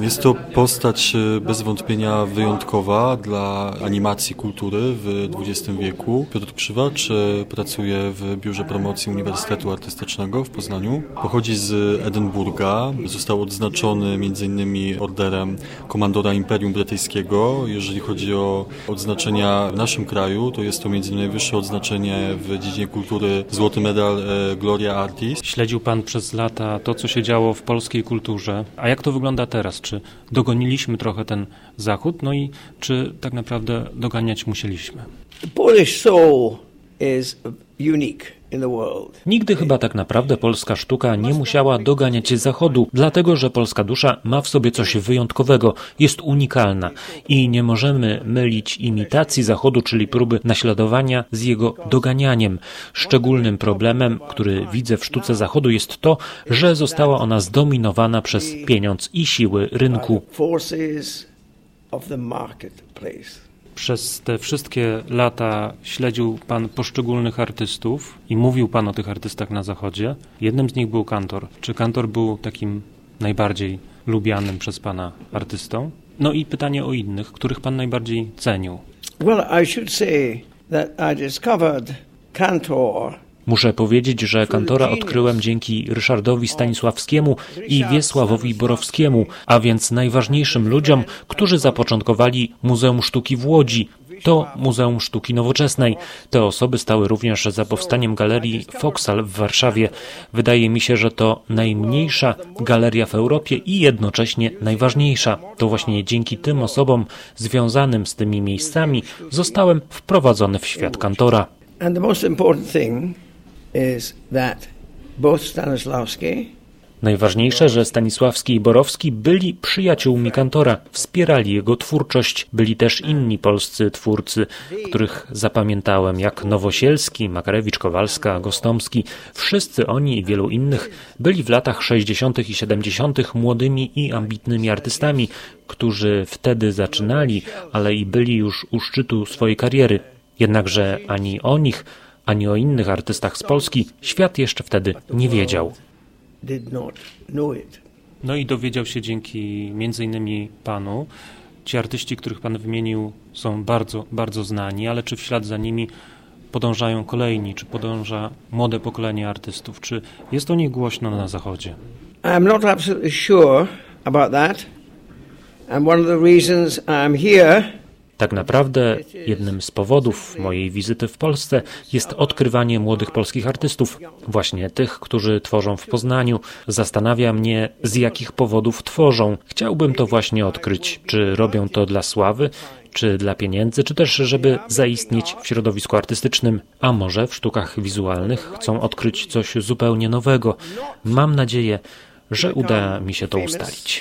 Jest to postać bez wątpienia wyjątkowa dla animacji kultury w XX wieku. Piotr Krzywacz pracuje w Biurze Promocji Uniwersytetu Artystycznego w Poznaniu. Pochodzi z Edynburga. Został odznaczony m.in. orderem komandora Imperium Brytyjskiego. Jeżeli chodzi o odznaczenia w naszym kraju, to jest to między innymi najwyższe odznaczenie w dziedzinie kultury złoty medal Gloria Artis. Śledził Pan przez lata to, co się działo w polskiej kulturze. A jak to wygląda teraz? Czy dogoniliśmy trochę ten Zachód? No i czy tak naprawdę doganiać musieliśmy? The Polish soul is unique in the world. Nigdy chyba tak naprawdę polska sztuka nie musiała doganiać Zachodu, dlatego że polska dusza ma w sobie coś wyjątkowego, jest unikalna i nie możemy mylić imitacji Zachodu, czyli próby naśladowania, z jego doganianiem. Szczególnym problemem, który widzę w sztuce Zachodu, jest to, że została ona zdominowana przez pieniądz i siły rynku. Przez te wszystkie lata śledził Pan poszczególnych artystów i mówił Pan o tych artystach na Zachodzie. Jednym z nich był Kantor. Czy Kantor był takim najbardziej lubianym przez Pana artystą? No i pytanie o innych, których Pan najbardziej cenił. Well, I should say that I discovered Kantor. Muszę powiedzieć, że Kantora odkryłem dzięki Ryszardowi Stanisławskiemu i Wiesławowi Borowskiemu, a więc najważniejszym ludziom, którzy zapoczątkowali Muzeum Sztuki w Łodzi. To Muzeum Sztuki Nowoczesnej. Te osoby stały również za powstaniem Galerii Foksal w Warszawie. Wydaje mi się, że to najmniejsza galeria w Europie i jednocześnie najważniejsza. To właśnie dzięki tym osobom związanym z tymi miejscami zostałem wprowadzony w świat Kantora. And the most important thing is that both Stanisławski. Najważniejsze, że Stanisławski i Borowski byli przyjaciółmi Kantora, wspierali jego twórczość. Byli też inni polscy twórcy, których zapamiętałem, jak Nowosielski, Makarewicz, Kowalska, Gostomski. Wszyscy oni i wielu innych byli w latach 60. i 70. młodymi i ambitnymi artystami, którzy wtedy zaczynali, ale i byli już u szczytu swojej kariery. Jednakże ani o nich, ani o innych artystach z Polski świat jeszcze wtedy nie wiedział. No i dowiedział się dzięki między innymi Panu. Ci artyści, których Pan wymienił, są bardzo, bardzo znani, ale czy w ślad za nimi podążają kolejni, czy podąża młode pokolenie artystów? Czy jest o nich głośno na Zachodzie? I'm not absolutely sure about that. And one of the reasons I'm here. Tak naprawdę jednym z powodów mojej wizyty w Polsce jest odkrywanie młodych polskich artystów, właśnie tych, którzy tworzą w Poznaniu. Zastanawia mnie, z jakich powodów tworzą. Chciałbym to właśnie odkryć, czy robią to dla sławy, czy dla pieniędzy, czy też żeby zaistnieć w środowisku artystycznym, a może w sztukach wizualnych chcą odkryć coś zupełnie nowego. Mam nadzieję, że uda mi się to ustalić.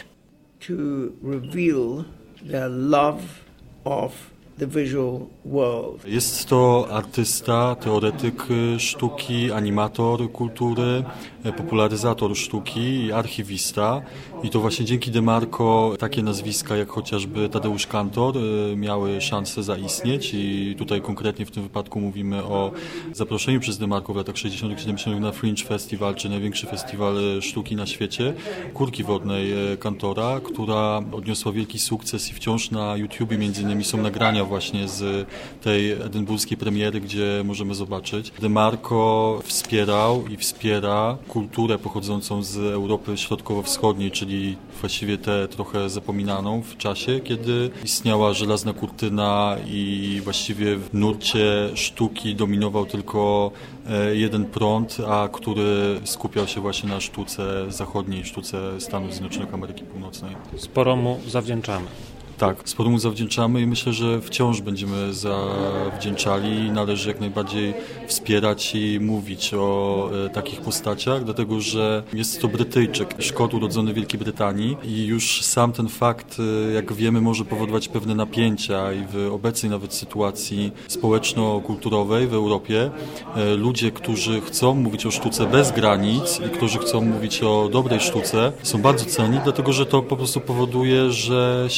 Jest to artysta, teoretyk sztuki, animator kultury, popularyzator sztuki i archiwista. I to właśnie dzięki Demarco takie nazwiska jak chociażby Tadeusz Kantor miały szansę zaistnieć i tutaj konkretnie w tym wypadku mówimy o zaproszeniu przez Demarco w latach 60. i 70. na Fringe Festival, czy największy festiwal sztuki na świecie, Kurki Wodnej Kantora, która odniosła wielki sukces i wciąż na YouTubie między innymi są nagrania właśnie z tej edynburskiej premiery, gdzie możemy zobaczyć. Demarco wspierał i wspiera kulturę pochodzącą z Europy Środkowo-Wschodniej, czyli właściwie tę trochę zapominaną w czasie, kiedy istniała żelazna kurtyna i właściwie w nurcie sztuki dominował tylko jeden prąd, a który skupiał się właśnie na sztuce zachodniej, sztuce Stanów Zjednoczonych Ameryki Północnej. Sporo mu zawdzięczamy. Tak, sporo mu zawdzięczamy i myślę, że wciąż będziemy zawdzięczali i należy jak najbardziej wspierać i mówić o takich postaciach, dlatego że jest to Brytyjczyk, Szkot urodzony w Wielkiej Brytanii i już sam ten fakt, jak wiemy, może powodować pewne napięcia i w obecnej nawet sytuacji społeczno-kulturowej w Europie ludzie, którzy chcą mówić o sztuce bez granic i którzy chcą mówić o dobrej sztuce, są bardzo cenni, dlatego że to po prostu powoduje, że się lepiej znamy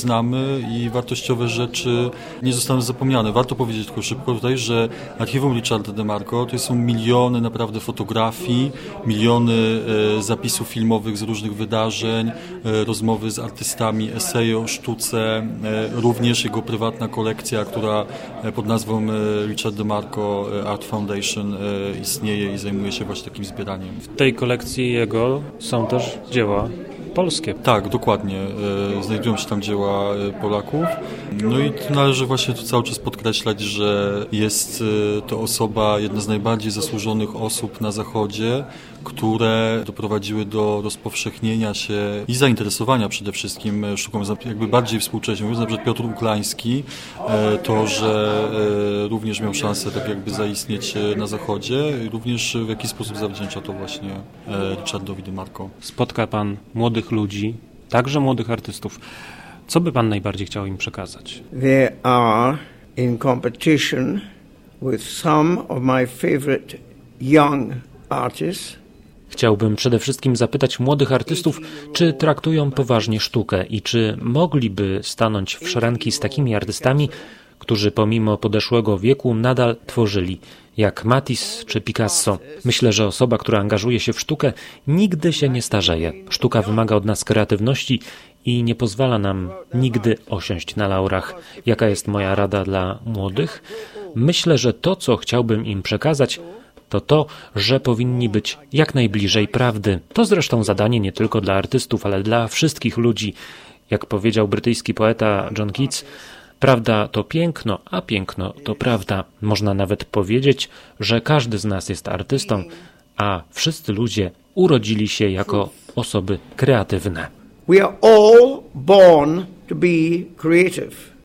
znamy i wartościowe rzeczy nie zostaną zapomniane. Warto powiedzieć tylko szybko tutaj, że archiwum Richarda DeMarco to są miliony naprawdę fotografii, miliony zapisów filmowych z różnych wydarzeń, rozmowy z artystami, eseje o sztuce, również jego prywatna kolekcja, która pod nazwą Richard DeMarco Art Foundation istnieje i zajmuje się właśnie takim zbieraniem. W tej kolekcji jego są też dzieła polskie. Tak, dokładnie. Znajdują się tam dzieła Polaków. No i należy właśnie tu cały czas podkreślać, że jest to osoba, jedna z najbardziej zasłużonych osób na Zachodzie, które doprowadziły do rozpowszechnienia się i zainteresowania przede wszystkim sztuką jakby bardziej współcześnie. Mówiąc na przykład Piotr Uklański, to, że również miał szansę tak jakby zaistnieć na Zachodzie, również w jakiś sposób zawdzięcza to właśnie Richardowi DeMarco. Spotka pan młodych ludzi, także młodych artystów. Co by pan najbardziej chciał im przekazać? They are in competition with some of my favorite young artists. Chciałbym przede wszystkim zapytać młodych artystów, czy traktują poważnie sztukę i czy mogliby stanąć w szranki z takimi artystami, którzy pomimo podeszłego wieku nadal tworzyli, jak Matisse czy Picasso. Myślę, że osoba, która angażuje się w sztukę, nigdy się nie starzeje. Sztuka wymaga od nas kreatywności i nie pozwala nam nigdy osiąść na laurach. Jaka jest moja rada dla młodych? Myślę, że to, co chciałbym im przekazać, to, że powinni być jak najbliżej prawdy. To zresztą zadanie nie tylko dla artystów, ale dla wszystkich ludzi. Jak powiedział brytyjski poeta John Keats, prawda to piękno, a piękno to prawda. Można nawet powiedzieć, że każdy z nas jest artystą, a wszyscy ludzie urodzili się jako osoby kreatywne. We are all born to be creative.